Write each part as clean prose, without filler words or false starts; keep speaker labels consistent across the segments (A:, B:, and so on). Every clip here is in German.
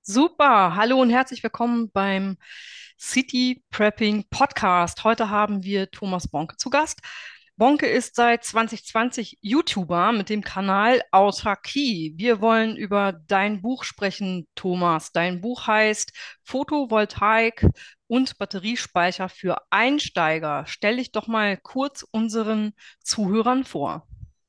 A: Super, hallo und herzlich willkommen beim City Prepping Podcast. Heute haben wir Thomas Bonke zu Gast. Bonke ist seit 2020 YouTuber mit dem Kanal Autarkie. Wir wollen über dein Buch sprechen, Thomas. Dein Buch heißt Photovoltaik und Batteriespeicher für Einsteiger. Stell dich doch mal kurz unseren Zuhörern vor.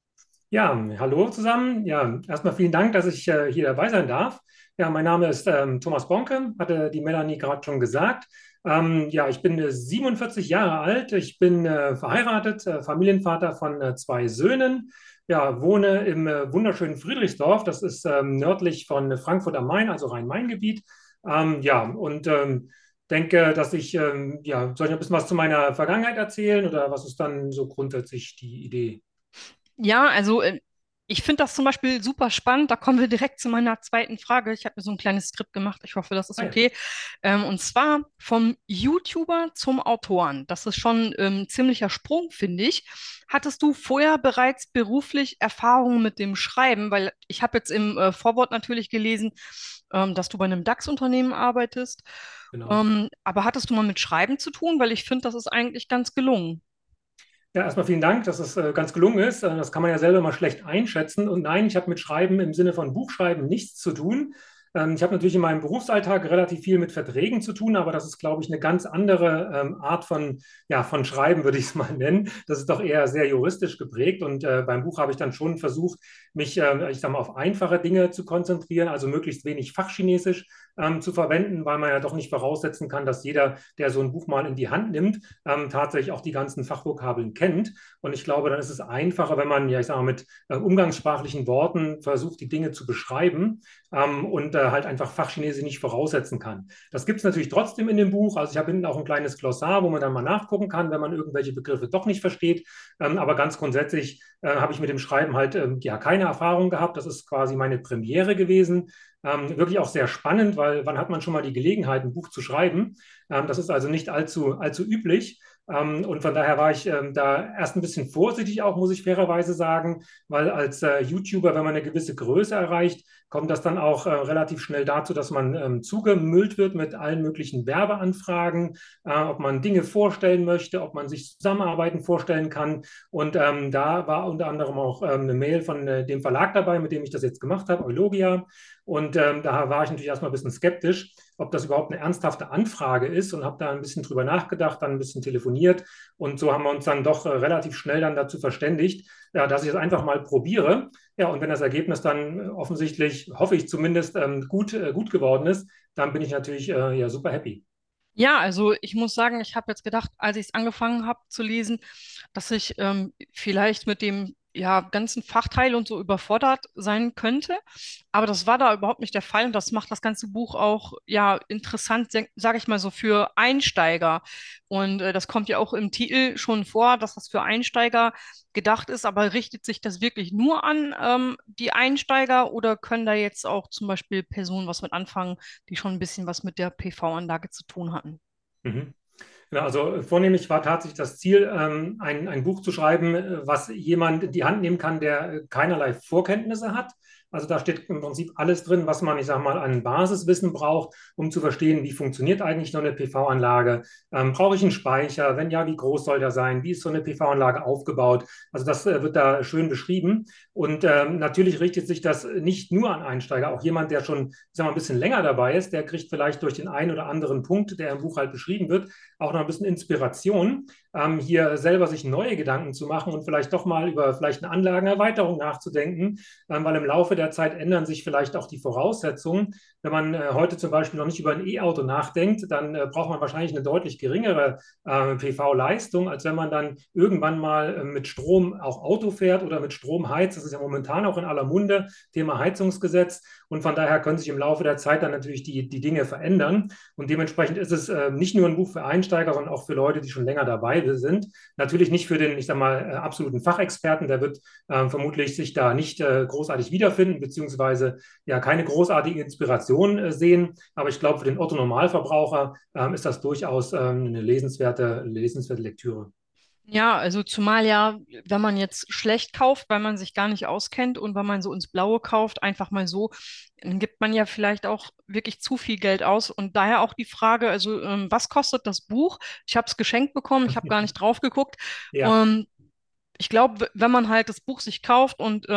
B: Ja, hallo zusammen. Ja, erstmal vielen Dank, dass ich hier dabei sein darf. Ja, mein Name ist Thomas Bonke, hatte die Melanie gerade schon gesagt. Ja, ich bin 47 Jahre alt. Ich bin verheiratet, Familienvater von zwei Söhnen. Ja, wohne im wunderschönen Friedrichsdorf. Das ist nördlich von Frankfurt am Main, also Rhein-Main-Gebiet. Ja, und denke, dass ja, soll ich ein bisschen was zu meiner Vergangenheit erzählen oder was ist dann so grundsätzlich die Idee?
A: Ja, also ich finde das zum Beispiel super spannend. Da kommen wir direkt zu meiner zweiten Frage. Ich habe mir so ein kleines Skript gemacht. Ich hoffe, das ist
B: Ah ja.
A: okay. Und zwar vom YouTuber zum Autoren. Das ist schon ein ziemlicher Sprung, finde ich. Hattest du vorher bereits beruflich Erfahrungen mit dem Schreiben? Weil ich habe jetzt im Vorwort natürlich gelesen, dass du bei einem DAX-Unternehmen arbeitest.
B: Genau.
A: Aber hattest du mal mit Schreiben zu tun? Weil ich finde, das ist eigentlich ganz gelungen.
B: Ja, erstmal vielen Dank, dass es ganz gelungen ist. Das kann man ja selber mal schlecht einschätzen. Und nein, ich habe mit Schreiben im Sinne von Buchschreiben nichts zu tun. Ich habe natürlich in meinem Berufsalltag relativ viel mit Verträgen zu tun, aber das ist, glaube ich, eine ganz andere Art ja, von Schreiben, würde ich es mal nennen. Das ist doch eher sehr juristisch geprägt. Und beim Buch habe ich dann schon versucht, mich, ich sag mal, auf einfache Dinge zu konzentrieren, also möglichst wenig Fachchinesisch zu verwenden, weil man ja doch nicht voraussetzen kann, dass jeder, der so ein Buch mal in die Hand nimmt, tatsächlich auch die ganzen Fachvokabeln kennt. Und ich glaube, dann ist es einfacher, wenn man, ja, ich sage mal, mit umgangssprachlichen Worten versucht, die Dinge zu beschreiben und halt einfach Fachchinesisch nicht voraussetzen kann. Das gibt es natürlich trotzdem in dem Buch. Also ich habe hinten auch ein kleines Glossar, wo man dann mal nachgucken kann, wenn man irgendwelche Begriffe doch nicht versteht. Aber ganz grundsätzlich habe ich mit dem Schreiben halt ja keine Erfahrung gehabt. Das ist quasi meine Premiere gewesen. Wirklich auch sehr spannend, weil wann hat man schon mal die Gelegenheit, ein Buch zu schreiben? Das ist also nicht allzu üblich. Und von daher war ich da erst ein bisschen vorsichtig auch, muss ich fairerweise sagen, weil als YouTuber, wenn man eine gewisse Größe erreicht, kommt das dann auch relativ schnell dazu, dass man zugemüllt wird mit allen möglichen Werbeanfragen, ob man Dinge vorstellen möchte, ob man sich Zusammenarbeiten vorstellen kann. Und da war unter anderem auch eine Mail von dem Verlag dabei, mit dem ich das jetzt gemacht habe, Eulogia. Und da war ich natürlich erstmal ein bisschen skeptisch, ob das überhaupt eine ernsthafte Anfrage ist und habe da ein bisschen drüber nachgedacht, dann ein bisschen telefoniert und so haben wir uns dann doch relativ schnell dann dazu verständigt, ja, dass ich es einfach mal probiere. Ja, und wenn das Ergebnis dann offensichtlich, hoffe ich zumindest, gut geworden ist, dann bin ich natürlich ja super happy.
A: Ja, also ich muss sagen, ich habe jetzt gedacht, als ich es angefangen habe zu lesen, dass ich vielleicht mit dem ja, ganzen Fachteil und so überfordert sein könnte. Aber das war da überhaupt nicht der Fall und das macht das ganze Buch auch ja interessant, sage ich mal so, für Einsteiger. Und das kommt ja auch im Titel schon vor, dass das für Einsteiger gedacht ist, aber richtet sich das wirklich nur an die Einsteiger oder können da jetzt auch zum Beispiel Personen was mit anfangen, die schon ein bisschen was mit der PV-Anlage zu tun hatten?
B: Mhm. Ja, also vornehmlich war tatsächlich das Ziel, ein Buch zu schreiben, was jemand in die Hand nehmen kann, der keinerlei Vorkenntnisse hat. Also da steht im Prinzip alles drin, was man, ich sage mal, an Basiswissen braucht, um zu verstehen, wie funktioniert eigentlich so eine PV-Anlage. Brauche ich einen Speicher? Wenn ja, wie groß soll der sein? Wie ist so eine PV-Anlage aufgebaut? Also das wird da schön beschrieben. Und natürlich richtet sich das nicht nur an Einsteiger. Auch jemand, der schon, ich sag mal, ein bisschen länger dabei ist, der kriegt vielleicht durch den einen oder anderen Punkt, der im Buch halt beschrieben wird, auch noch ein bisschen Inspiration, hier selber sich neue Gedanken zu machen und vielleicht doch mal über vielleicht eine Anlagenerweiterung nachzudenken, weil im Laufe der Zeit ändern sich vielleicht auch die Voraussetzungen. Wenn man heute zum Beispiel noch nicht über ein E-Auto nachdenkt, dann braucht man wahrscheinlich eine deutlich geringere PV-Leistung, als wenn man dann irgendwann mal mit Strom auch Auto fährt oder mit Strom heizt. Das ist ja momentan auch in aller Munde, Thema Heizungsgesetz. Und von daher können sich im Laufe der Zeit dann natürlich die Dinge verändern. Und dementsprechend ist es nicht nur ein Buch für Einsteiger, sondern auch für Leute, die schon länger dabei sind. Natürlich nicht für den, ich sag mal, absoluten Fachexperten, der wird vermutlich sich da nicht großartig wiederfinden, beziehungsweise ja keine großartige Inspiration sehen. Aber ich glaube, für den Otto Normalverbraucher ist das durchaus eine lesenswerte Lektüre.
A: Ja, also zumal ja, wenn man jetzt schlecht kauft, weil man sich gar nicht auskennt und wenn man so ins Blaue kauft, einfach mal so, dann gibt man ja vielleicht auch wirklich zu viel Geld aus. Und daher auch die Frage, also was kostet das Buch? Ich habe es geschenkt bekommen, ich habe gar nicht drauf geguckt.
B: Ja.
A: Und ich glaube, wenn man halt das Buch sich kauft und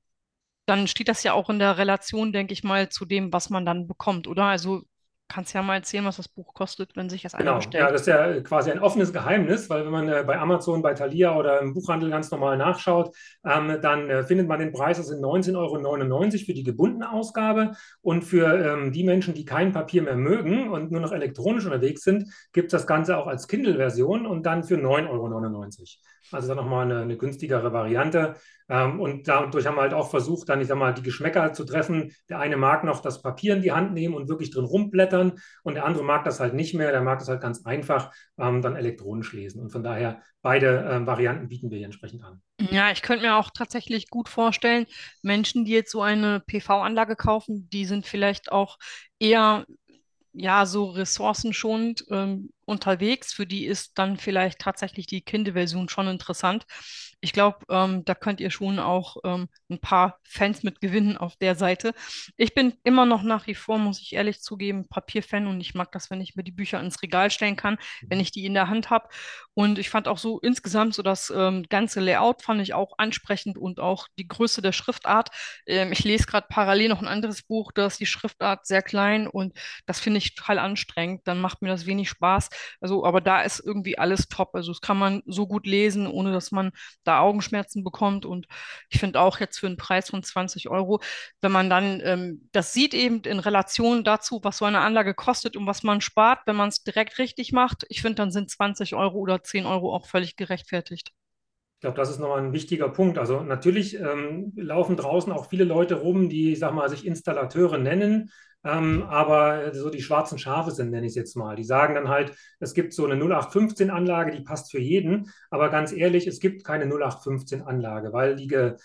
A: dann steht das ja auch in der Relation, denke ich mal, zu dem, was man dann bekommt, oder? Also kannst ja mal erzählen, was das Buch kostet, wenn sich das einer
B: Genau, ja,
A: bestellt.
B: das ist ja quasi ein offenes Geheimnis, weil wenn man bei Amazon, bei Thalia oder im Buchhandel ganz normal nachschaut, dann findet man den Preis, das sind 19,99 € für die gebundene Ausgabe und für die Menschen, die kein Papier mehr mögen und nur noch elektronisch unterwegs sind, gibt es das Ganze auch als Kindle-Version und dann für 9,99 €. Also dann nochmal eine günstigere Variante. Und dadurch haben wir halt auch versucht, dann, ich sag mal, die Geschmäcker zu treffen. Der eine mag noch das Papier in die Hand nehmen und wirklich drin rumblättern. Und der andere mag das halt nicht mehr, der mag das halt ganz einfach dann elektronisch lesen. Und von daher beide Varianten bieten wir hier entsprechend an.
A: Ja, ich könnte mir auch tatsächlich gut vorstellen, Menschen, die jetzt so eine PV-Anlage kaufen, die sind vielleicht auch eher ja, so ressourcenschonend unterwegs. Für die ist dann vielleicht tatsächlich die Kindle-Version schon interessant. Ich glaube, da könnt ihr schon auch ein paar Fans mit gewinnen auf der Seite. Ich bin immer noch nach wie vor, muss ich ehrlich zugeben, Papierfan und ich mag das, wenn ich mir die Bücher ins Regal stellen kann, wenn ich die in der Hand habe. Und ich fand auch so insgesamt so das ganze Layout fand ich auch ansprechend und auch die Größe der Schriftart. Ich lese gerade parallel noch ein anderes Buch, da ist die Schriftart sehr klein und das finde ich total anstrengend. Dann macht mir das wenig Spaß. Also, aber da ist irgendwie alles top. Also, das kann man so gut lesen, ohne dass man da Augenschmerzen bekommt. Und ich finde auch jetzt für einen Preis von 20 €, wenn man dann das sieht eben in Relation dazu, was so eine Anlage kostet und was man spart, wenn man es direkt richtig macht, ich finde, dann sind 20 € oder 10 € auch völlig gerechtfertigt.
B: Ich glaube, das ist nochmal ein wichtiger Punkt. Also natürlich laufen draußen auch viele Leute rum, die, ich sag mal, sich Installateure nennen, aber so die schwarzen Schafe sind, nenne ich es jetzt mal. Die sagen dann halt, es gibt so eine 0815-Anlage, die passt für jeden. Aber ganz ehrlich, es gibt keine 0815-Anlage, weil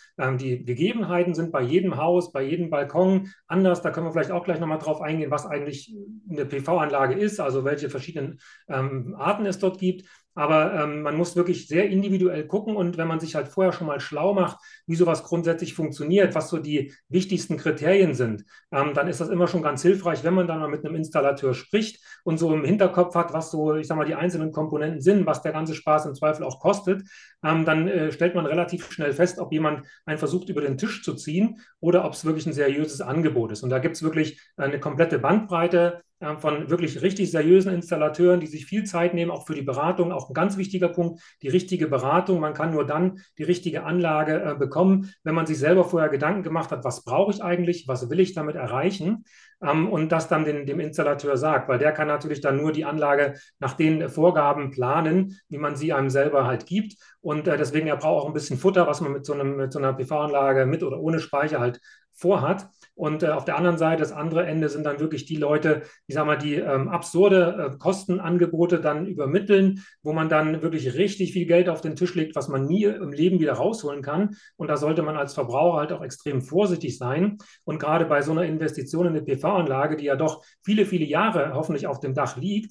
B: die Gegebenheiten sind bei jedem Haus, bei jedem Balkon anders. Da können wir vielleicht auch gleich nochmal drauf eingehen, was eigentlich eine PV-Anlage ist, also welche verschiedenen Arten es dort gibt. Aber man muss wirklich sehr individuell gucken und wenn man sich halt vorher schon mal schlau macht, wie sowas grundsätzlich funktioniert, was so die wichtigsten Kriterien sind, dann ist das immer schon ganz hilfreich, wenn man dann mal mit einem Installateur spricht und so im Hinterkopf hat, was so, ich sag mal, die einzelnen Komponenten sind, was der ganze Spaß im Zweifel auch kostet, dann stellt man relativ schnell fest, ob jemand einen versucht, über den Tisch zu ziehen oder ob es wirklich ein seriöses Angebot ist. Und da gibt es wirklich eine komplette Bandbreite von wirklich richtig seriösen Installateuren, die sich viel Zeit nehmen, auch für die Beratung. Auch ein ganz wichtiger Punkt, die richtige Beratung. Man kann nur dann die richtige Anlage bekommen, wenn man sich selber vorher Gedanken gemacht hat, was brauche ich eigentlich, was will ich damit erreichen und das dann dem Installateur sagt, weil der kann natürlich dann nur die Anlage nach den Vorgaben planen, wie man sie einem selber halt gibt. Und deswegen, er braucht auch ein bisschen Futter, was man mit so einer PV-Anlage mit oder ohne Speicher halt vorhat. Und auf der anderen Seite, das andere Ende sind dann wirklich die Leute, ich sage mal, die absurde Kostenangebote dann übermitteln, wo man dann wirklich richtig viel Geld auf den Tisch legt, was man nie im Leben wieder rausholen kann. Und da sollte man als Verbraucher halt auch extrem vorsichtig sein. Und gerade bei so einer Investition in eine PV-Anlage, die ja doch viele, viele Jahre hoffentlich auf dem Dach liegt,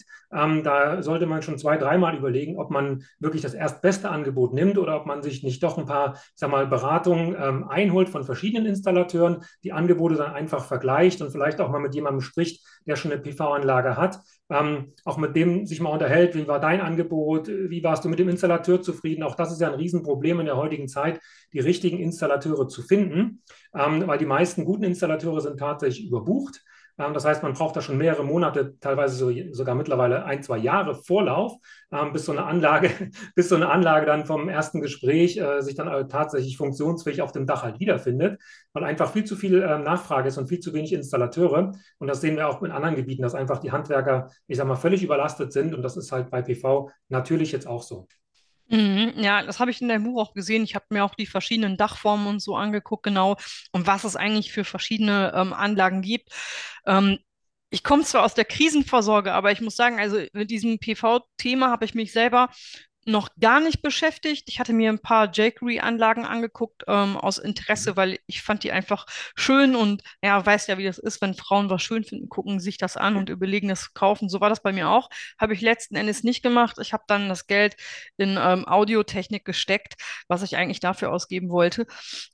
B: da sollte man schon zwei, dreimal überlegen, ob man wirklich das erstbeste Angebot nimmt oder ob man sich nicht doch ein paar, ich sag mal, Beratungen einholt von verschiedenen Installateuren, die Angebote dann einfach vergleicht und vielleicht auch mal mit jemandem spricht, der schon eine PV-Anlage hat, auch mit dem sich mal unterhält, wie war dein Angebot, wie warst du mit dem Installateur zufrieden? Auch das ist ja ein Riesenproblem in der heutigen Zeit, die richtigen Installateure zu finden, weil die meisten guten Installateure sind tatsächlich überbucht. Das heißt, man braucht da schon mehrere Monate, teilweise sogar mittlerweile ein, zwei Jahre Vorlauf, bis so eine Anlage, bis so eine Anlage dann vom ersten Gespräch sich dann tatsächlich funktionsfähig auf dem Dach halt wiederfindet, weil einfach viel zu viel Nachfrage ist und viel zu wenig Installateure. Und das sehen wir auch in anderen Gebieten, dass einfach die Handwerker, ich sag mal, völlig überlastet sind. Und das ist halt bei PV natürlich jetzt auch so.
A: Mhm, ja, das habe ich in deinem Buch auch gesehen. Ich habe mir auch die verschiedenen Dachformen und so angeguckt, genau, und was es eigentlich für verschiedene Anlagen gibt. Ähm, Ich komme zwar aus der Krisenvorsorge, aber ich muss sagen, also mit diesem PV-Thema habe ich mich selber noch gar nicht beschäftigt. Ich hatte mir ein paar jQuery-Anlagen angeguckt, aus Interesse,
B: Mhm.
A: weil ich fand die einfach schön und ja, weiß ja, wie das ist, wenn Frauen was schön finden, gucken sich das an und überlegen, das zu kaufen. So war das bei mir auch. Habe ich letzten Endes nicht gemacht. Ich habe dann das Geld in Audiotechnik gesteckt, was ich eigentlich dafür ausgeben wollte.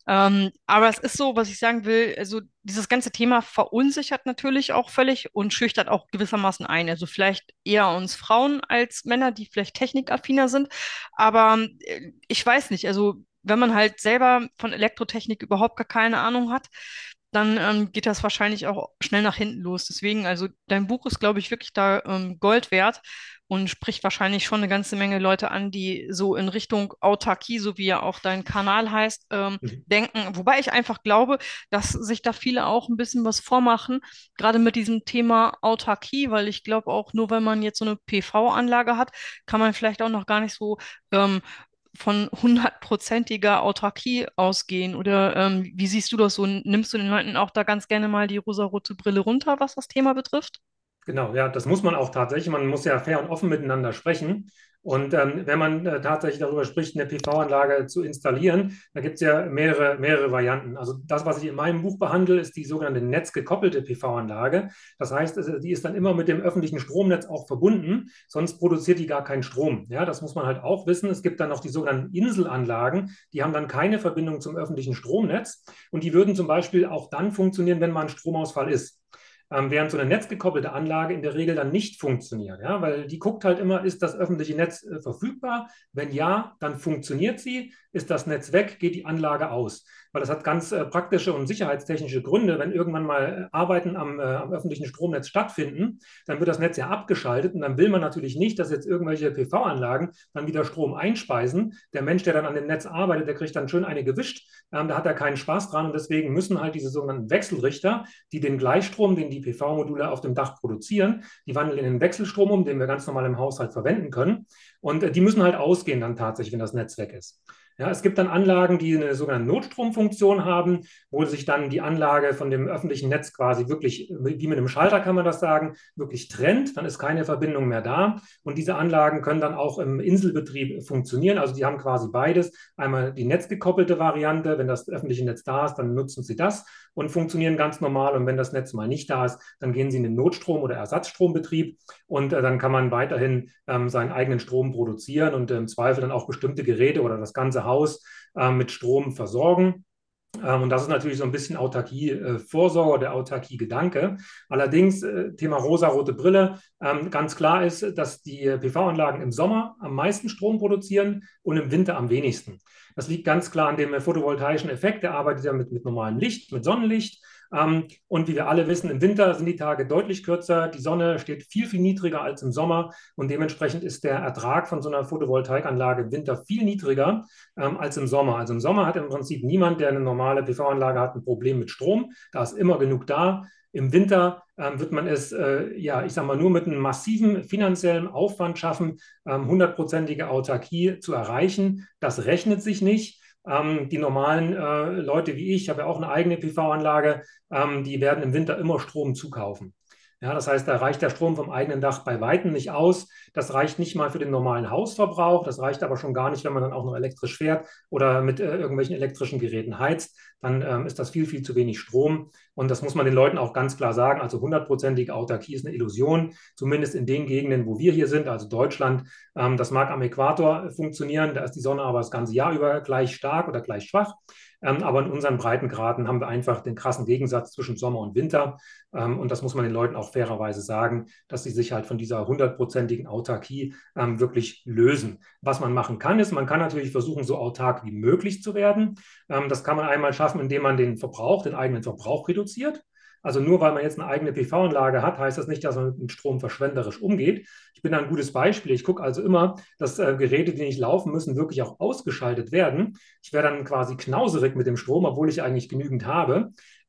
A: Aber es ist so, was ich sagen will, also dieses ganze Thema verunsichert natürlich auch völlig und schüchtert auch gewissermaßen ein. Also vielleicht eher uns Frauen als Männer, die vielleicht technikaffiner sind. Aber ich weiß nicht, also wenn man halt selber von Elektrotechnik überhaupt gar keine Ahnung hat, dann geht das wahrscheinlich auch schnell nach hinten los. Deswegen, also dein Buch ist, glaube ich, wirklich da Gold wert und spricht wahrscheinlich schon eine ganze Menge Leute an, die so in Richtung Autarkie, so wie ja auch dein Kanal heißt,
B: Mhm.
A: denken. Wobei ich einfach glaube, dass sich da viele auch ein bisschen was vormachen, gerade mit diesem Thema Autarkie, weil ich glaube auch, nur wenn man jetzt so eine PV-Anlage hat, kann man vielleicht auch noch gar nicht so ähm, von hundertprozentiger Autarkie ausgehen. Oder wie siehst du das so? Nimmst du den Leuten auch da ganz gerne mal die rosarote Brille runter, was das Thema betrifft?
B: Genau, ja, das muss man auch tatsächlich. Man muss ja fair und offen miteinander sprechen. Und wenn man tatsächlich darüber spricht, eine PV-Anlage zu installieren, da gibt es ja mehrere Varianten. Also das, was ich in meinem Buch behandle, ist die sogenannte netzgekoppelte PV-Anlage. Das heißt, die ist dann immer mit dem öffentlichen Stromnetz auch verbunden, sonst produziert die gar keinen Strom. Ja, das muss man halt auch wissen. Es gibt dann noch die sogenannten Inselanlagen, die haben dann keine Verbindung zum öffentlichen Stromnetz und die würden zum Beispiel auch dann funktionieren, wenn mal ein Stromausfall ist. Während so eine netzgekoppelte Anlage in der Regel dann nicht funktioniert, ja, weil die guckt halt immer, ist das öffentliche Netz verfügbar? Wenn ja, dann funktioniert sie. Ist das Netz weg, geht die Anlage aus. Weil das hat ganz praktische und sicherheitstechnische Gründe. Wenn irgendwann mal Arbeiten am öffentlichen Stromnetz stattfinden, dann wird das Netz ja abgeschaltet und dann will man natürlich nicht, dass jetzt irgendwelche PV-Anlagen dann wieder Strom einspeisen. Der Mensch, der dann an dem Netz arbeitet, der kriegt dann schön eine gewischt. Da hat er keinen Spaß dran und deswegen müssen halt diese sogenannten Wechselrichter, die den Gleichstrom, den die PV-Module auf dem Dach produzieren, die wandeln in den Wechselstrom um, den wir ganz normal im Haushalt verwenden können. Und die müssen halt ausgehen dann tatsächlich, wenn das Netz weg ist. Ja, es gibt dann Anlagen, die eine sogenannte Notstromfunktion haben, wo sich dann die Anlage von dem öffentlichen Netz quasi wirklich, wie mit einem Schalter kann man das sagen, wirklich trennt. Dann ist keine Verbindung mehr da. Und diese Anlagen können dann auch im Inselbetrieb funktionieren. Also die haben quasi beides. Einmal die netzgekoppelte Variante, wenn das öffentliche Netz da ist, dann nutzen sie das und funktionieren ganz normal. Und wenn das Netz mal nicht da ist, dann gehen sie in den Notstrom- oder Ersatzstrombetrieb und dann kann man weiterhin seinen eigenen Strom produzieren und im Zweifel dann auch bestimmte Geräte oder das ganze Haus mit Strom versorgen. Und das ist natürlich so ein bisschen Autarkie-Vorsorge, der Autarkie-Gedanke. Allerdings, Thema rosa-rote Brille, ganz klar ist, dass die PV-Anlagen im Sommer am meisten Strom produzieren und im Winter am wenigsten. Das liegt ganz klar an dem photovoltaischen Effekt. Der arbeitet ja mit normalem Licht, mit Sonnenlicht. Und wie wir alle wissen, im Winter sind die Tage deutlich kürzer. Die Sonne steht viel niedriger als im Sommer. Und dementsprechend ist der Ertrag von so einer Photovoltaikanlage im Winter viel niedriger als im Sommer. Also im Sommer hat im Prinzip niemand, der eine normale PV-Anlage hat, ein Problem mit Strom. Da ist immer genug da. Im Winter wird man es, ja, ich sage mal, nur mit einem massiven finanziellen Aufwand schaffen, hundertprozentige Autarkie zu erreichen. Das rechnet sich nicht. Die normalen Leute wie ich habe ja auch eine eigene PV-Anlage, die werden im Winter immer Strom zukaufen. Ja, das heißt, da reicht der Strom vom eigenen Dach bei Weitem nicht aus. Das reicht nicht mal für den normalen Hausverbrauch. Das reicht aber schon gar nicht, wenn man dann auch noch elektrisch fährt oder mit irgendwelchen elektrischen Geräten heizt. Dann ist das viel zu wenig Strom. Und das muss man den Leuten auch ganz klar sagen. Also hundertprozentige Autarkie ist eine Illusion, zumindest in den Gegenden, wo wir hier sind, also Deutschland. Das mag am Äquator funktionieren. Da ist die Sonne aber das ganze Jahr über gleich stark oder gleich schwach. Aber in unseren Breitengraden haben wir einfach den krassen Gegensatz zwischen Sommer und Winter. Und das muss man den Leuten auch fairerweise sagen, dass sie sich halt von dieser hundertprozentigen Autarkie wirklich lösen. Was man machen kann, ist, man kann natürlich versuchen, so autark wie möglich zu werden. Das kann man einmal schaffen, indem man den Verbrauch, den eigenen Verbrauch reduziert. Also nur weil man jetzt eine eigene PV-Anlage hat, heißt das nicht, dass man mit Strom verschwenderisch umgeht. Ich bin ein gutes Beispiel. Ich gucke also immer, dass Geräte, die nicht laufen müssen, wirklich auch ausgeschaltet werden. Ich wäre dann quasi knauserig mit dem Strom, obwohl ich eigentlich genügend habe.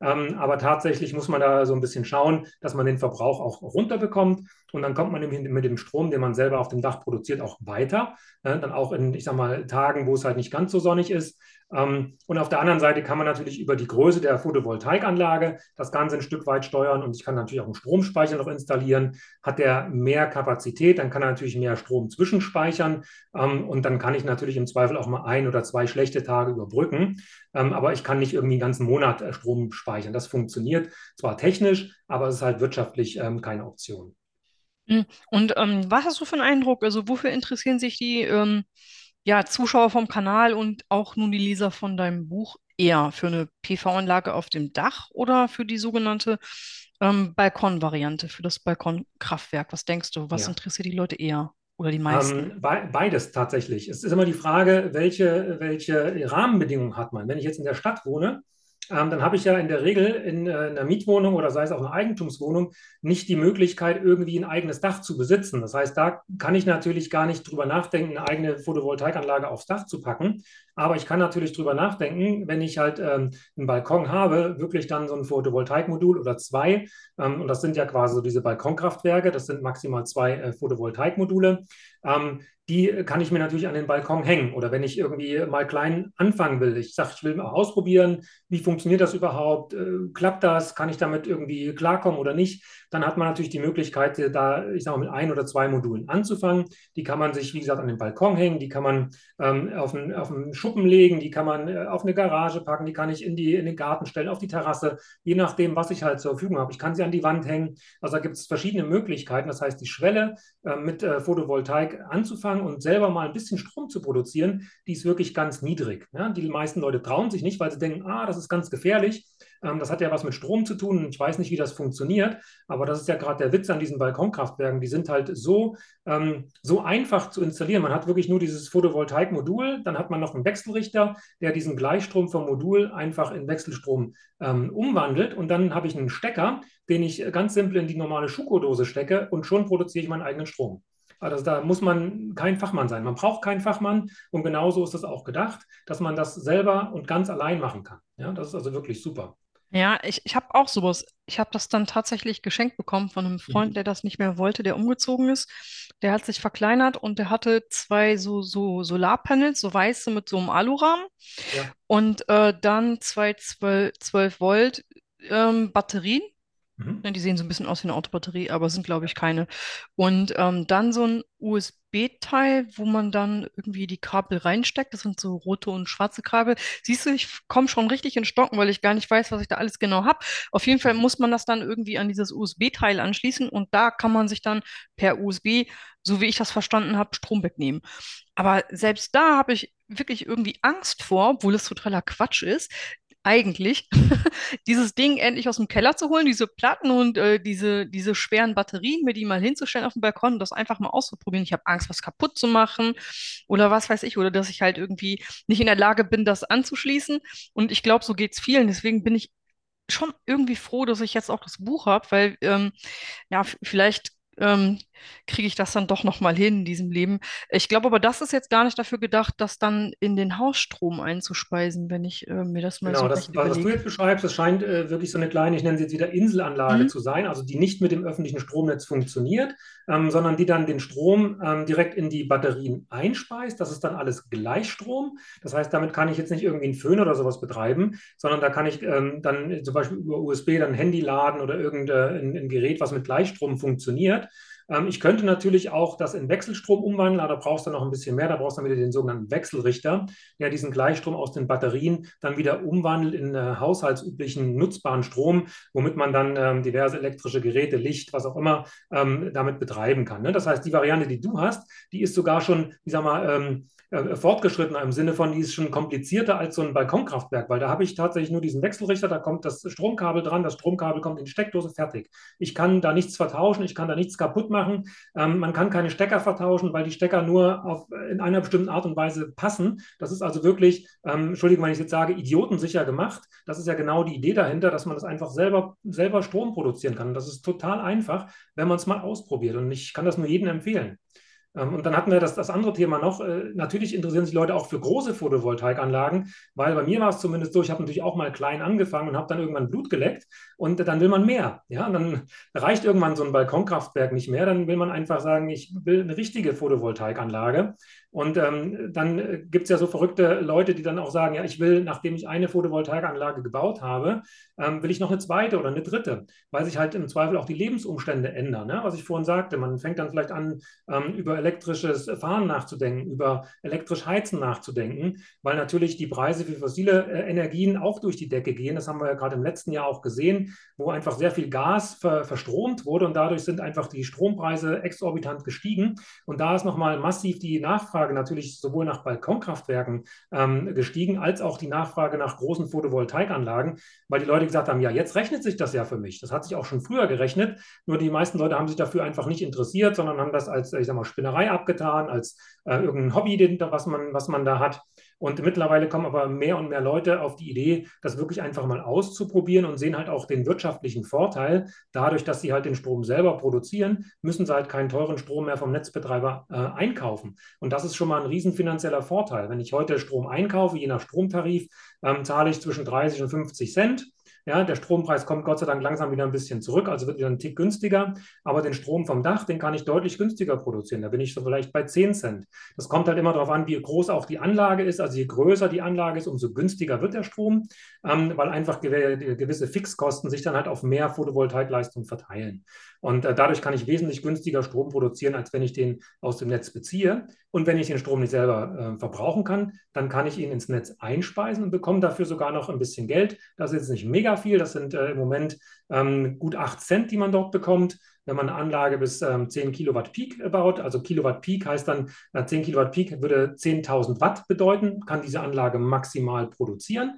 B: Aber tatsächlich muss man da so ein bisschen schauen, dass man den Verbrauch auch runterbekommt. Und dann kommt man mit dem Strom, den man selber auf dem Dach produziert, auch weiter. Dann auch in, ich sag mal, Tagen, wo es halt nicht ganz so sonnig ist. Und auf der anderen Seite kann man natürlich über die Größe der Photovoltaikanlage das Ganze ein Stück weit steuern. Und ich kann natürlich auch einen Stromspeicher noch installieren. Hat der mehr Kapazität, dann kann er natürlich mehr Strom zwischenspeichern. Und dann kann ich natürlich im Zweifel auch mal ein oder zwei schlechte Tage überbrücken. Aber ich kann nicht irgendwie einen ganzen Monat Strom speichern. Das funktioniert zwar technisch, aber es ist halt wirtschaftlich keine Option.
A: Und was hast du für einen Eindruck? Also wofür interessieren sich die ja, Zuschauer vom Kanal und auch nun die Leser von deinem Buch eher für eine PV-Anlage auf dem Dach oder für die sogenannte Balkonvariante, für das Balkonkraftwerk? Was denkst du? Was
B: Ja.
A: interessiert die Leute eher oder die meisten?
B: Beides tatsächlich. Es ist immer die Frage, welche Rahmenbedingungen hat man. Wenn ich jetzt in der Stadt wohne, dann habe ich ja in der Regel in einer Mietwohnung oder sei es auch eine Eigentumswohnung nicht die Möglichkeit, irgendwie ein eigenes Dach zu besitzen. Das heißt, da kann ich natürlich gar nicht drüber nachdenken, eine eigene Photovoltaikanlage aufs Dach zu packen. Aber ich kann natürlich drüber nachdenken, wenn ich halt einen Balkon habe, wirklich dann so ein Photovoltaikmodul oder zwei. Und das sind ja quasi so diese Balkonkraftwerke, das sind maximal zwei Photovoltaikmodule. Die kann ich mir natürlich an den Balkon hängen. Oder wenn ich irgendwie mal klein anfangen will, ich sage, ich will mal ausprobieren, wie funktioniert das überhaupt? Klappt das? Kann ich damit irgendwie klarkommen oder nicht? Dann hat man natürlich die Möglichkeit, da, ich sage mal, mit ein oder zwei Modulen anzufangen. Die kann man sich, wie gesagt, an den Balkon hängen, die kann man auf einen Schuppen legen, die kann man auf eine Garage packen, die kann ich in den Garten stellen, auf die Terrasse, je nachdem, was ich halt zur Verfügung habe. Ich kann sie an die Wand hängen. Also da gibt es verschiedene Möglichkeiten. Das heißt, die Schwelle mit Photovoltaik anzufangen und selber mal ein bisschen Strom zu produzieren, die ist wirklich ganz niedrig. Ja? Die meisten Leute trauen sich nicht, weil sie denken, das ist ganz gefährlich. Das hat ja was mit Strom zu tun. Ich weiß nicht, wie das funktioniert, aber das ist ja gerade der Witz an diesen Balkonkraftwerken. Die sind halt so einfach zu installieren. Man hat wirklich nur dieses Photovoltaikmodul, dann hat man noch einen Wechselrichter, der diesen Gleichstrom vom Modul einfach in Wechselstrom umwandelt. Und dann habe ich einen Stecker, den ich ganz simpel in die normale Schuko-Dose stecke und schon produziere ich meinen eigenen Strom. Also da muss man kein Fachmann sein. Man braucht keinen Fachmann und genauso ist es auch gedacht, dass man das selber und ganz allein machen kann. Ja, das ist also wirklich super.
A: Ja, ich habe auch sowas. Ich habe das dann tatsächlich geschenkt bekommen von einem Freund,
B: Mhm.
A: der das nicht mehr wollte, der umgezogen ist. Der hat sich verkleinert und der hatte zwei so Solarpanels, so weiße mit so einem Alurahmen
B: Ja.
A: und dann zwei 12 Volt Batterien.
B: Mhm.
A: Ne, die sehen so ein bisschen aus wie eine Autobatterie, aber sind, glaube ich, keine. Und dann so ein USB-Teil, wo man dann irgendwie die Kabel reinsteckt. Das sind so rote und schwarze Kabel. Siehst du, ich komme schon richtig in Stocken, weil ich gar nicht weiß, was ich da alles genau habe. Auf jeden Fall muss man das dann irgendwie an dieses USB-Teil anschließen und da kann man sich dann per USB, so wie ich das verstanden habe, Strom wegnehmen. Aber selbst da habe ich wirklich irgendwie Angst vor, obwohl es totaler Quatsch ist, eigentlich, dieses Ding endlich aus dem Keller zu holen, diese Platten und diese schweren Batterien, mir die mal hinzustellen auf dem Balkon und das einfach mal auszuprobieren. Ich habe Angst, was kaputt zu machen oder was weiß ich, oder dass ich halt irgendwie nicht in der Lage bin, das anzuschließen. Und ich glaube, so geht es vielen. Deswegen bin ich schon irgendwie froh, dass ich jetzt auch das Buch habe, weil ja, vielleicht kriege ich das dann doch noch mal hin in diesem Leben. Ich glaube aber, das ist jetzt gar nicht dafür gedacht, das dann in den Hausstrom einzuspeisen, wenn ich mir das mal so
B: Genau,
A: recht
B: was du
A: überlege.
B: jetzt beschreibst, das scheint wirklich so eine kleine, ich nenne sie jetzt wieder Inselanlage
A: Mhm.
B: zu sein, also die nicht mit dem öffentlichen Stromnetz funktioniert, sondern die dann den Strom direkt in die Batterien einspeist. Das ist dann alles Gleichstrom. Das heißt, damit kann ich jetzt nicht irgendwie einen Föhn oder sowas betreiben, sondern da kann ich dann zum Beispiel über USB dann ein Handy laden oder ein Gerät, was mit Gleichstrom funktioniert. Ich könnte natürlich auch das in Wechselstrom umwandeln, aber da brauchst du noch ein bisschen mehr. Da brauchst du dann wieder den sogenannten Wechselrichter, der diesen Gleichstrom aus den Batterien dann wieder umwandelt in haushaltsüblichen nutzbaren Strom, womit man dann diverse elektrische Geräte, Licht, was auch immer, damit betreiben kann. Ne? Das heißt, die Variante, die du hast, die ist sogar schon, ich sag mal, fortgeschrittener im Sinne von, die ist schon komplizierter als so ein Balkonkraftwerk, weil da habe ich tatsächlich nur diesen Wechselrichter, da kommt das Stromkabel dran, das Stromkabel kommt in die Steckdose, fertig. Ich kann da nichts vertauschen, ich kann da nichts kaputt machen. Man kann keine Stecker vertauschen, weil die Stecker nur in einer bestimmten Art und Weise passen. Das ist also wirklich, Entschuldigung, wenn ich jetzt sage, idiotensicher gemacht. Das ist ja genau die Idee dahinter, dass man das einfach selber Strom produzieren kann. Und das ist total einfach, wenn man es mal ausprobiert. Und ich kann das nur jedem empfehlen. Und dann hatten wir das andere Thema noch. Natürlich interessieren sich Leute auch für große Photovoltaikanlagen, weil bei mir war es zumindest so, ich habe natürlich auch mal klein angefangen und habe dann irgendwann Blut geleckt und dann will man mehr. Ja, und dann reicht irgendwann so ein Balkonkraftwerk nicht mehr. Dann will man einfach sagen, ich will eine richtige Photovoltaikanlage. Und dann gibt es ja so verrückte Leute, die dann auch sagen, ja, ich will, nachdem ich eine Photovoltaikanlage gebaut habe, will ich noch eine zweite oder eine dritte, weil sich halt im Zweifel auch die Lebensumstände ändern. Ne? Was ich vorhin sagte, man fängt dann vielleicht an, über elektrisches Fahren nachzudenken, über elektrisch Heizen nachzudenken, weil natürlich die Preise für fossile Energien auch durch die Decke gehen. Das haben wir ja gerade im letzten Jahr auch gesehen, wo einfach sehr viel Gas verstromt wurde und dadurch sind einfach die Strompreise exorbitant gestiegen. Und da ist nochmal massiv die Nachfrage natürlich sowohl nach Balkonkraftwerken gestiegen, als auch die Nachfrage nach großen Photovoltaikanlagen, weil die Leute gesagt haben, ja, jetzt rechnet sich das ja für mich. Das hat sich auch schon früher gerechnet, nur die meisten Leute haben sich dafür einfach nicht interessiert, sondern haben das als, ich sag mal, Spinnerei abgetan, als irgendein Hobby, was man da hat. Und mittlerweile kommen aber mehr und mehr Leute auf die Idee, das wirklich einfach mal auszuprobieren und sehen halt auch den wirtschaftlichen Vorteil. Dadurch, dass sie halt den Strom selber produzieren, müssen sie halt keinen teuren Strom mehr vom Netzbetreiber einkaufen. Und das ist schon mal ein riesen finanzieller Vorteil. Wenn ich heute Strom einkaufe, je nach Stromtarif, zahle ich zwischen 30 und 50 Cent. Ja, der Strompreis kommt Gott sei Dank langsam wieder ein bisschen zurück, also wird wieder ein Tick günstiger. Aber den Strom vom Dach, den kann ich deutlich günstiger produzieren. Da bin ich so vielleicht bei 10 Cent. Das kommt halt immer darauf an, wie groß auch die Anlage ist. Also je größer die Anlage ist, umso günstiger wird der Strom, weil einfach gewisse Fixkosten sich dann halt auf mehr Photovoltaikleistung verteilen. Und dadurch kann ich wesentlich günstiger Strom produzieren, als wenn ich den aus dem Netz beziehe. Und wenn ich den Strom nicht selber verbrauchen kann, dann kann ich ihn ins Netz einspeisen und bekomme dafür sogar noch ein bisschen Geld. Das ist jetzt nicht mega viel, das sind im Moment gut 8 Cent, die man dort bekommt. Wenn man eine Anlage bis 10 Kilowatt Peak baut, also Kilowatt Peak heißt dann, 10 Kilowatt Peak würde 10.000 Watt bedeuten, kann diese Anlage maximal produzieren.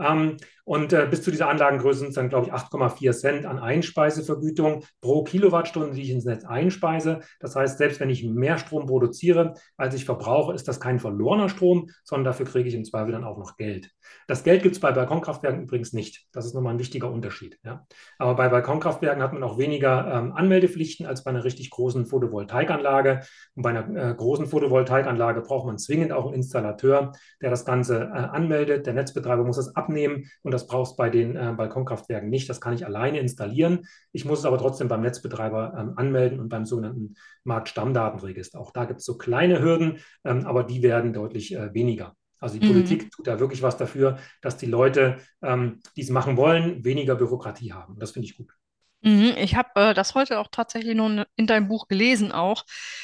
B: Und bis zu dieser Anlagengröße sind es dann, glaube ich, 8,4 Cent an Einspeisevergütung pro Kilowattstunde, die ich ins Netz einspeise. Das heißt, selbst wenn ich mehr Strom produziere, als ich verbrauche, ist das kein verlorener Strom, sondern dafür kriege ich im Zweifel dann auch noch Geld. Das Geld gibt es bei Balkonkraftwerken übrigens nicht. Das ist nochmal ein wichtiger Unterschied. Ja. Aber bei Balkonkraftwerken hat man auch weniger Anmeldepflichten als bei einer richtig großen Photovoltaikanlage. Und bei einer großen Photovoltaikanlage braucht man zwingend auch einen Installateur, der das Ganze anmeldet. Der Netzbetreiber muss das abnehmen und das brauchst du bei den Balkonkraftwerken nicht. Das kann ich alleine installieren. Ich muss es aber trotzdem beim Netzbetreiber anmelden und beim sogenannten Marktstammdatenregister. Auch da gibt es so kleine Hürden, aber die werden deutlich weniger. Also die
A: Mhm.
B: Politik tut da wirklich was dafür, dass die Leute, die es machen wollen, weniger Bürokratie haben. Das finde ich gut.
A: Mhm. Ich habe das heute auch tatsächlich nur in deinem Buch gelesen auch.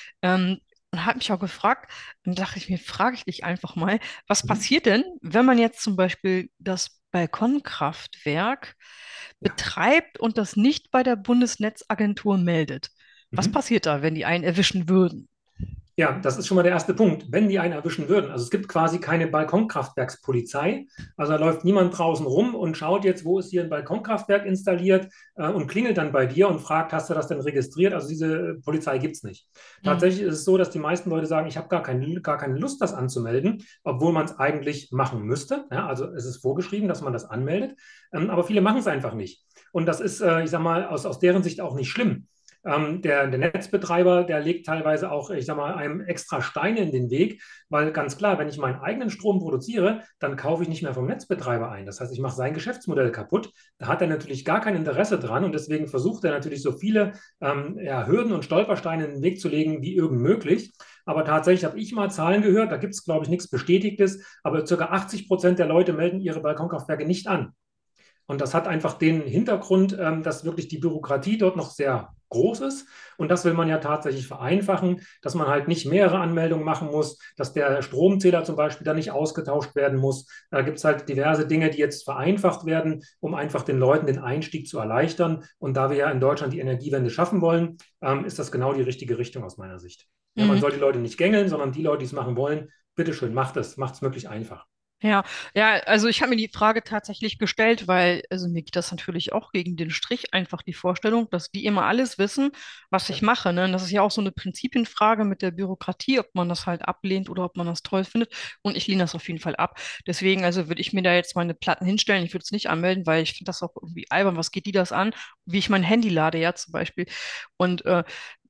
A: Und habe mich auch gefragt, und dachte ich mir, frage ich dich einfach mal, was
B: Mhm.
A: passiert denn, wenn man jetzt zum Beispiel das Balkonkraftwerk
B: Ja.
A: betreibt und das nicht bei der Bundesnetzagentur meldet? Was
B: Mhm.
A: passiert da, wenn die einen erwischen würden?
B: Ja, das ist schon mal der erste Punkt, wenn die einen erwischen würden. Also es gibt quasi keine Balkonkraftwerkspolizei. Also da läuft niemand draußen rum und schaut jetzt, wo ist hier ein Balkonkraftwerk installiert und klingelt dann bei dir und fragt, hast du das denn registriert? Also diese Polizei gibt es nicht.
A: Mhm.
B: Tatsächlich ist es so, dass die meisten Leute sagen, ich habe gar keine Lust, das anzumelden, obwohl man es eigentlich machen müsste. Ja, also es ist vorgeschrieben, dass man das anmeldet, aber viele machen es einfach nicht. Und das ist, ich sage mal, aus deren Sicht auch nicht schlimm. Der Netzbetreiber, der legt teilweise auch, ich sag mal, einem extra Steine in den Weg, weil ganz klar, wenn ich meinen eigenen Strom produziere, dann kaufe ich nicht mehr vom Netzbetreiber ein. Das heißt, ich mache sein Geschäftsmodell kaputt. Da hat er natürlich gar kein Interesse dran und deswegen versucht er natürlich so viele ja, Hürden und Stolpersteine in den Weg zu legen, wie irgend möglich. Aber tatsächlich habe ich mal Zahlen gehört, da gibt es, glaube ich, nichts Bestätigtes, aber ca. 80% der Leute melden ihre Balkonkraftwerke nicht an. Und das hat einfach den Hintergrund, dass wirklich die Bürokratie dort noch sehr groß ist. Und das will man ja tatsächlich vereinfachen, dass man halt nicht mehrere Anmeldungen machen muss, dass der Stromzähler zum Beispiel dann nicht ausgetauscht werden muss. Da gibt es halt diverse Dinge, die jetzt vereinfacht werden, um einfach den Leuten den Einstieg zu erleichtern. Und da wir ja in Deutschland die Energiewende schaffen wollen, ist das genau die richtige Richtung aus meiner Sicht. Ja, man
A: Mhm.
B: soll die Leute nicht gängeln, sondern die Leute, die es machen wollen, bitteschön, macht es, macht es möglichst einfach.
A: Ja, ja, also ich habe mir die Frage tatsächlich gestellt, weil, also mir geht das natürlich auch gegen den Strich, einfach die Vorstellung, dass die immer alles wissen, was ich
B: Ja.
A: mache, ne? Und das ist ja auch so eine Prinzipienfrage mit der Bürokratie, ob man das halt ablehnt oder ob man das toll findet. Und ich lehne das auf jeden Fall ab. Deswegen, also würde ich mir da jetzt meine Platten hinstellen. Ich würde es nicht anmelden, weil ich finde das auch irgendwie albern. Was geht die das an? Wie ich mein Handy lade, ja, zum Beispiel. Und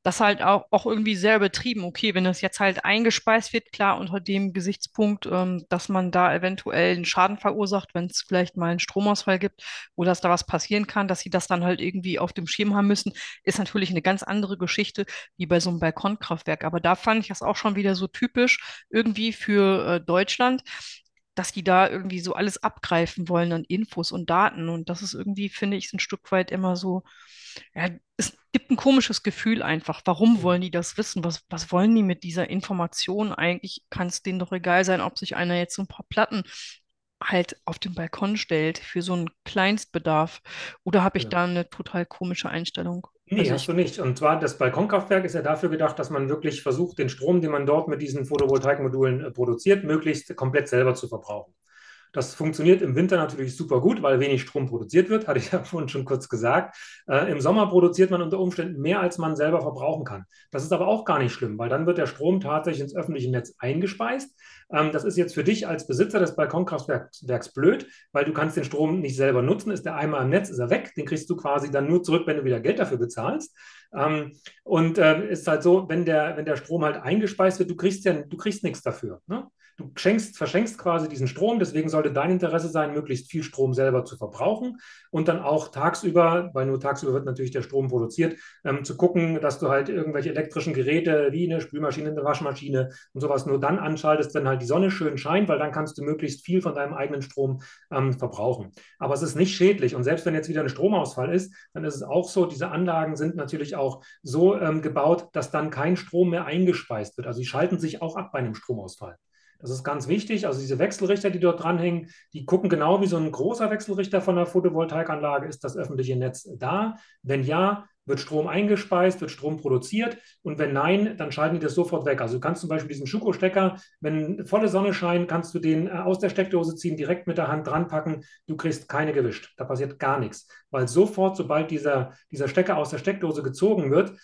A: das halt auch irgendwie sehr übertrieben. Okay, wenn das jetzt halt eingespeist wird, klar, unter dem Gesichtspunkt, dass man da eventuell einen Schaden verursacht, wenn es vielleicht mal einen Stromausfall gibt oder dass da was passieren kann, dass sie das dann halt irgendwie auf dem Schirm haben müssen, ist natürlich eine ganz andere Geschichte wie bei so einem Balkonkraftwerk. Aber da fand ich das auch schon wieder so typisch irgendwie für Deutschland, dass die da irgendwie so alles abgreifen wollen an Infos und Daten. Und das ist irgendwie, finde ich, ein Stück weit immer so, ja, es gibt ein komisches Gefühl einfach. Warum wollen die das wissen? Was wollen die mit dieser Information eigentlich? Kann es denen doch egal sein, ob sich einer jetzt so ein paar Platten halt auf den Balkon stellt für so einen Kleinstbedarf? Oder habe ich
B: Genau.
A: da eine total komische Einstellung?
B: Nee,
A: Also
B: hast
A: ich,
B: du nicht. Und zwar das Balkonkraftwerk ist ja dafür gedacht, dass man wirklich versucht, den Strom, den man dort mit diesen Photovoltaikmodulen produziert, möglichst komplett selber zu verbrauchen. Das funktioniert im Winter natürlich super gut, weil wenig Strom produziert wird, hatte ich ja vorhin schon kurz gesagt. Im Sommer produziert man unter Umständen mehr, als man selber verbrauchen kann. Das ist aber auch gar nicht schlimm, weil dann wird der Strom tatsächlich ins öffentliche Netz eingespeist. Das ist jetzt für dich als Besitzer des Balkonkraftwerks blöd, weil du kannst den Strom nicht selber nutzen. Ist der einmal im Netz, ist er weg. Den kriegst du quasi dann nur zurück, wenn du wieder Geld dafür bezahlst. Und ist halt so, wenn der Strom halt eingespeist wird, du kriegst nichts dafür. Ne? Verschenkst quasi diesen Strom, deswegen sollte dein Interesse sein, möglichst viel Strom selber zu verbrauchen und dann auch tagsüber, weil nur tagsüber wird natürlich der Strom produziert, zu gucken, dass du halt irgendwelche elektrischen Geräte wie eine Spülmaschine, eine Waschmaschine und sowas nur dann anschaltest, wenn halt die Sonne schön scheint, weil dann kannst du möglichst viel von deinem eigenen Strom verbrauchen. Aber es ist nicht schädlich und selbst wenn jetzt wieder ein Stromausfall ist, dann ist es auch so, diese Anlagen sind natürlich auch so gebaut, dass dann kein Strom mehr eingespeist wird. Also sie schalten sich auch ab bei einem Stromausfall. Das ist ganz wichtig. Also diese Wechselrichter, die dort dranhängen, die gucken genau wie so ein großer Wechselrichter von der Photovoltaikanlage. Ist das öffentliche Netz da? Wenn ja, wird Strom eingespeist, wird Strom produziert und wenn nein, dann schalten die das sofort weg. Also du kannst zum Beispiel diesen Schuko-Stecker, wenn volle Sonne scheint, kannst du den aus der Steckdose ziehen, direkt mit der Hand dran packen. Du kriegst keine gewischt. Da passiert gar nichts. Weil sofort, sobald dieser Stecker aus der Steckdose gezogen wird,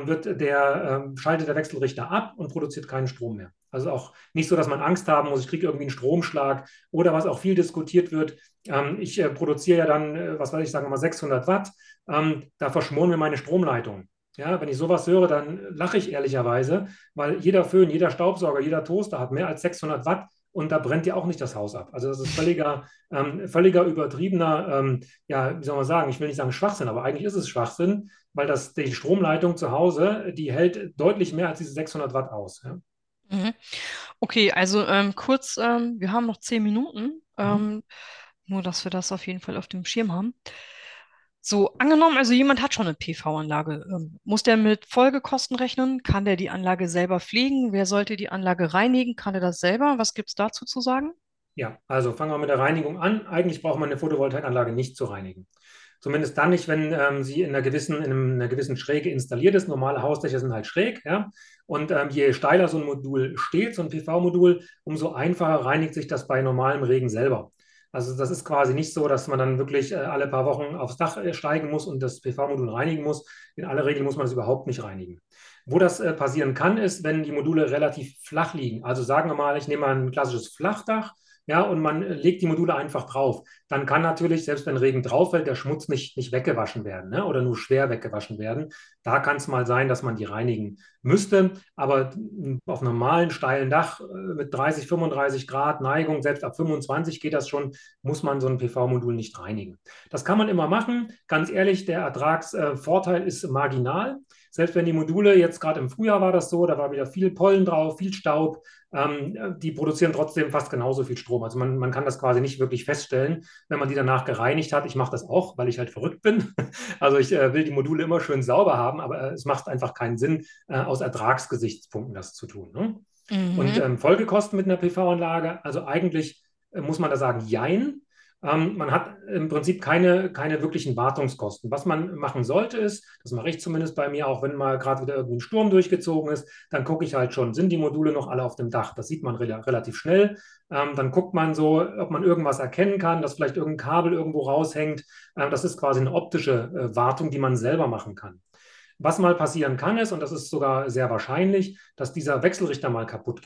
B: schaltet der Wechselrichter ab und produziert keinen Strom mehr. Also auch nicht so, dass man Angst haben muss, ich kriege irgendwie einen Stromschlag oder was auch viel diskutiert wird. Ich produziere ja dann, was weiß ich, sagen wir mal 600 Watt. Da verschmoren mir meine Stromleitung. Ja, wenn ich sowas höre, dann lache ich ehrlicherweise, weil jeder Föhn, jeder Staubsauger, jeder Toaster hat mehr als 600 Watt und da brennt ja auch nicht das Haus ab. Also das ist völliger übertriebener, ja, wie soll man sagen, ich will nicht sagen Schwachsinn, aber eigentlich ist es Schwachsinn, weil die Stromleitung zu Hause, die hält deutlich mehr als diese 600 Watt aus. Ja?
A: mhm. Okay, also kurz, wir haben noch 10 Minuten,
B: Mhm.
A: nur dass wir das auf jeden Fall auf dem Schirm haben. So, angenommen, also jemand hat schon eine PV-Anlage. Muss der mit Folgekosten rechnen? Kann der die Anlage selber pflegen? Wer sollte die Anlage reinigen? Kann er das selber? Was gibt es dazu zu sagen?
B: Ja, also fangen wir mit der Reinigung an. Eigentlich braucht man eine Photovoltaikanlage nicht zu reinigen. Zumindest dann nicht, wenn sie in einer gewissen Schräge installiert ist. Normale Hausdächer sind halt schräg, ja. Und je steiler so ein Modul steht, so ein PV-Modul, umso einfacher reinigt sich das bei normalem Regen selber. Also das ist quasi nicht so, dass man dann wirklich alle paar Wochen aufs Dach steigen muss und das PV-Modul reinigen muss. In aller Regel muss man das überhaupt nicht reinigen. Wo das passieren kann, ist, wenn die Module relativ flach liegen. Also sagen wir mal, ich nehme mal ein klassisches Flachdach, ja, und man legt die Module einfach drauf. Dann kann natürlich, selbst wenn Regen drauf fällt, der Schmutz nicht weggewaschen werden, ne? Oder nur schwer weggewaschen werden. Da kann es mal sein, dass man die reinigen müsste. Aber auf einem normalen, steilen Dach mit 30, 35 Grad Neigung, selbst ab 25 geht das schon, muss man so ein PV-Modul nicht reinigen. Das kann man immer machen. Ganz ehrlich, der Ertragsvorteil ist marginal. Selbst wenn die Module, jetzt gerade im Frühjahr war das so, da war wieder viel Pollen drauf, viel Staub, die produzieren trotzdem fast genauso viel Strom. Also man kann das quasi nicht wirklich feststellen, wenn man die danach gereinigt hat. Ich mache das auch, weil ich halt verrückt bin. Also ich will die Module immer schön sauber haben, aber es macht einfach keinen Sinn, aus Ertragsgesichtspunkten das zu tun. Ne? Und
A: Mhm.
B: Folgekosten mit einer PV-Anlage, also eigentlich muss man da sagen, jein. Man hat im Prinzip keine wirklichen Wartungskosten. Was man machen sollte, ist, das mache ich zumindest bei mir, auch wenn mal gerade wieder irgendwie ein Sturm durchgezogen ist, dann gucke ich halt schon, sind die Module noch alle auf dem Dach? Das sieht man relativ schnell. Dann guckt man so, ob man irgendwas erkennen kann, dass vielleicht irgendein Kabel irgendwo raushängt. Das ist quasi eine optische Wartung, die man selber machen kann. Was mal passieren kann, ist, und das ist sogar sehr wahrscheinlich, dass dieser Wechselrichter mal kaputt geht.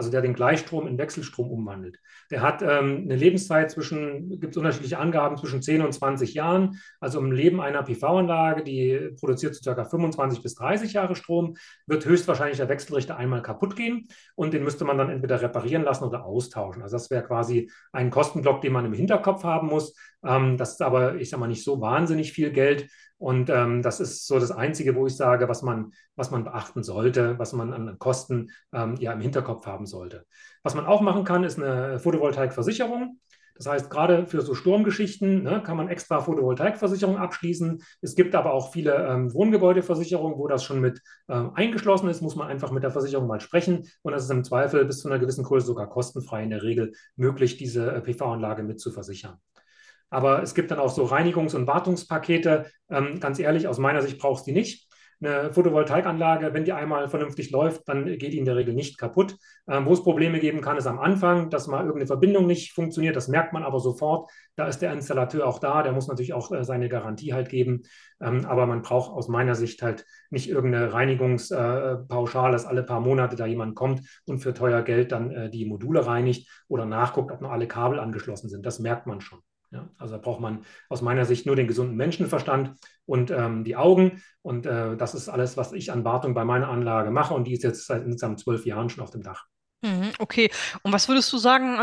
B: also der den Gleichstrom in Wechselstrom umwandelt. Der hat eine Lebenszeit gibt es unterschiedliche Angaben, zwischen 10 und 20 Jahren. Also im Leben einer PV-Anlage, die produziert so ca. 25 bis 30 Jahre Strom, wird höchstwahrscheinlich der Wechselrichter einmal kaputt gehen und den müsste man dann entweder reparieren lassen oder austauschen. Also das wäre quasi ein Kostenblock, den man im Hinterkopf haben muss. Das ist aber, ich sage mal, nicht so wahnsinnig viel Geld. Und das ist so das Einzige, wo ich sage, was man beachten sollte, was man an Kosten ja im Hinterkopf haben sollte. Was man auch machen kann, ist eine Photovoltaikversicherung. Das heißt, gerade für so Sturmgeschichten, ne, kann man extra Photovoltaikversicherung abschließen. Es gibt aber auch viele Wohngebäudeversicherungen, wo das schon mit eingeschlossen ist, muss man einfach mit der Versicherung mal sprechen. Und das ist im Zweifel bis zu einer gewissen Größe sogar kostenfrei in der Regel möglich, diese PV-Anlage mit zu versichern. Aber es gibt dann auch so Reinigungs- und Wartungspakete. Ganz ehrlich, aus meiner Sicht brauchst du die nicht. Eine Photovoltaikanlage, wenn die einmal vernünftig läuft, dann geht die in der Regel nicht kaputt. Wo es Probleme geben kann, ist am Anfang, dass mal irgendeine Verbindung nicht funktioniert. Das merkt man aber sofort. Da ist der Installateur auch da. Der muss natürlich auch seine Garantie halt geben. Aber man braucht aus meiner Sicht halt nicht irgendeine Reinigungspauschale, dass alle paar Monate da jemand kommt und für teuer Geld dann die Module reinigt oder nachguckt, ob noch alle Kabel angeschlossen sind. Das merkt man schon. Ja, also da braucht man aus meiner Sicht nur den gesunden Menschenverstand und die Augen. Und das ist alles, was ich an Wartung bei meiner Anlage mache. Und die ist jetzt seit insgesamt 12 Jahren schon auf dem Dach.
A: Mhm, okay. Und was würdest du sagen,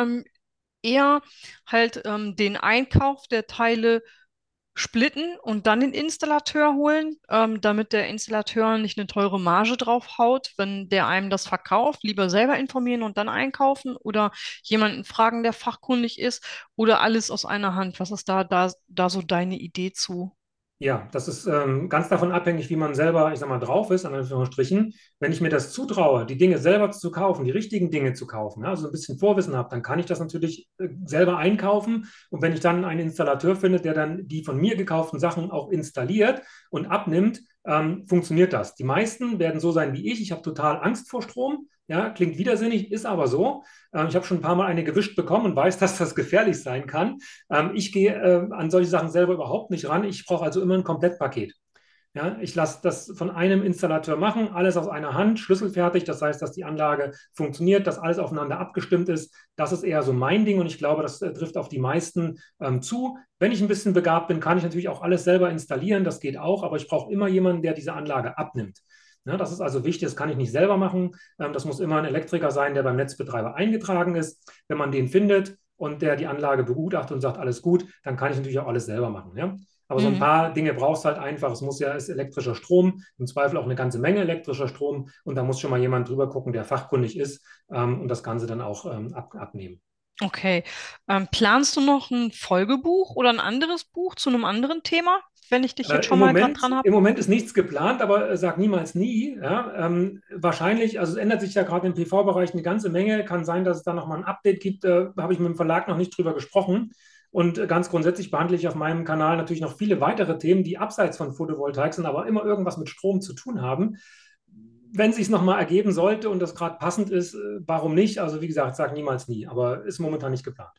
A: eher halt den Einkauf der Teile splitten und dann den Installateur holen, damit der Installateur nicht eine teure Marge drauf haut, wenn der einem das verkauft, lieber selber informieren und dann einkaufen oder jemanden fragen, der fachkundig ist oder alles aus einer Hand. Was ist da so deine Idee zu?
B: Ja, das ist ganz davon abhängig, wie man selber, ich sag mal, drauf ist, an Anführungsstrichen. Wenn ich mir das zutraue, die Dinge selber zu kaufen, die richtigen Dinge zu kaufen, ja, also ein bisschen Vorwissen habe, dann kann ich das natürlich selber einkaufen. Und wenn ich dann einen Installateur finde, der dann die von mir gekauften Sachen auch installiert und abnimmt, funktioniert das. Die meisten werden so sein wie ich. Ich habe total Angst vor Strom. Ja, klingt widersinnig, ist aber so. Ich habe schon ein paar Mal eine gewischt bekommen und weiß, dass das gefährlich sein kann. Ich gehe an solche Sachen selber überhaupt nicht ran. Ich brauche also immer ein Komplettpaket. Ja, ich lasse das von einem Installateur machen, alles aus einer Hand, schlüsselfertig. Das heißt, dass die Anlage funktioniert, dass alles aufeinander abgestimmt ist. Das ist eher so mein Ding und ich glaube, das trifft auf die meisten zu. Wenn ich ein bisschen begabt bin, kann ich natürlich auch alles selber installieren. Das geht auch, aber ich brauche immer jemanden, der diese Anlage abnimmt. Ja, das ist also wichtig, das kann ich nicht selber machen. Das muss immer ein Elektriker sein, der beim Netzbetreiber eingetragen ist. Wenn man den findet und der die Anlage begutachtet und sagt, alles gut, dann kann ich natürlich auch alles selber machen. Ja? Aber so ein
A: Mhm.
B: paar Dinge brauchst du halt einfach. Ist elektrischer Strom, im Zweifel auch eine ganze Menge elektrischer Strom. Und da muss schon mal jemand drüber gucken, der fachkundig ist und das Ganze dann auch abnehmen.
A: Okay. Planst du noch ein Folgebuch oder ein anderes Buch zu einem anderen Thema, wenn ich dich jetzt
B: Im
A: schon mal gerade
B: Moment,
A: dran habe?
B: im Moment ist nichts geplant, aber sag niemals nie. Ja? Wahrscheinlich, also es ändert sich ja gerade im PV-Bereich eine ganze Menge. Kann sein, dass es da nochmal ein Update gibt. Da habe ich mit dem Verlag noch nicht drüber gesprochen. Und ganz grundsätzlich behandle ich auf meinem Kanal natürlich noch viele weitere Themen, die abseits von Photovoltaik sind, aber immer irgendwas mit Strom zu tun haben. Wenn es sich nochmal ergeben sollte und das gerade passend ist, warum nicht? Also wie gesagt, sag niemals nie, aber ist momentan nicht geplant.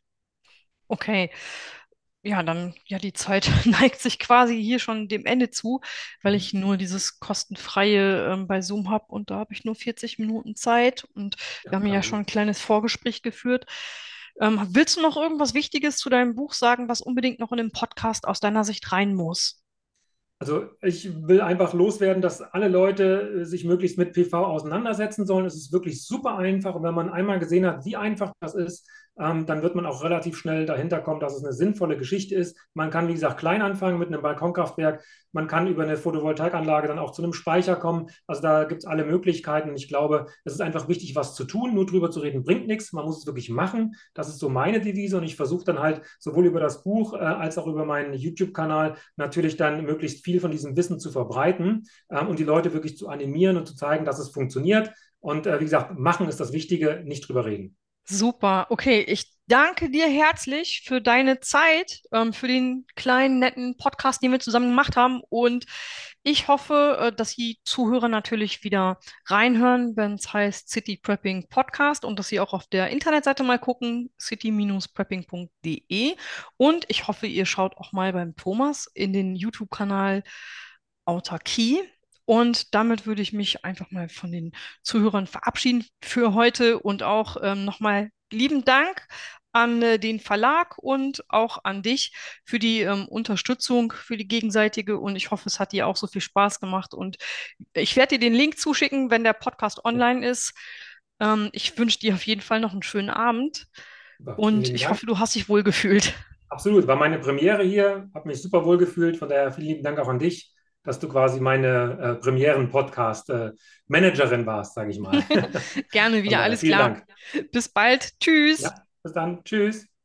A: Okay. Ja, dann, ja, die Zeit neigt sich quasi hier schon dem Ende zu, weil
B: Mhm.
A: ich nur dieses kostenfreie bei Zoom habe und da habe ich nur 40 Minuten Zeit und wir
B: Ja,
A: haben
B: kein
A: ja schon
B: Problem.
A: ein kleines Vorgespräch geführt. Willst du noch irgendwas Wichtiges zu deinem Buch sagen, was unbedingt noch in den Podcast aus deiner Sicht rein muss?
B: Also ich will einfach loswerden, dass alle Leute sich möglichst mit PV auseinandersetzen sollen. Es ist wirklich super einfach und wenn man einmal gesehen hat, wie einfach das ist, dann wird man auch relativ schnell dahinter kommen, dass es eine sinnvolle Geschichte ist. Man kann, wie gesagt, klein anfangen mit einem Balkonkraftwerk. Man kann über eine Photovoltaikanlage dann auch zu einem Speicher kommen. Also da gibt es alle Möglichkeiten. Ich glaube, es ist einfach wichtig, was zu tun. Nur drüber zu reden bringt nichts. Man muss es wirklich machen. Das ist so meine Devise und ich versuche dann halt sowohl über das Buch als auch über meinen YouTube-Kanal natürlich dann möglichst viel von diesem Wissen zu verbreiten und die Leute wirklich zu animieren und zu zeigen, dass es funktioniert. Und wie gesagt, machen ist das Wichtige, nicht drüber reden.
A: Super, okay. Ich danke dir herzlich für deine Zeit, für den kleinen, netten Podcast, den wir zusammen gemacht haben. Und ich hoffe, dass die Zuhörer natürlich wieder reinhören, wenn es heißt City Prepping Podcast und dass sie auch auf der Internetseite mal gucken, city-prepping.de. Und ich hoffe, ihr schaut auch mal beim Thomas in den YouTube-Kanal Autarkie. Und damit würde ich mich einfach mal von den Zuhörern verabschieden für heute und auch nochmal lieben Dank an den Verlag und auch an dich für die Unterstützung, für die gegenseitige. Und ich hoffe, es hat dir auch so viel Spaß gemacht. Und ich werde dir den Link zuschicken, wenn der Podcast
B: Ja,
A: online ist. Ich wünsche dir auf jeden Fall noch einen schönen Abend
B: super. Vielen
A: und
B: lieben
A: ich
B: Dank.
A: hoffe, du hast dich wohl gefühlt.
B: Absolut, war meine Premiere hier, habe mich super wohl gefühlt. Von daher vielen lieben Dank auch an dich, dass du quasi meine Premieren-Podcast-Managerin warst, sage ich mal.
A: Gerne
B: Von
A: wieder,
B: daher
A: alles
B: vielen
A: klar.
B: Dank.
A: Bis bald. Tschüss.
B: Ja, bis dann. Tschüss.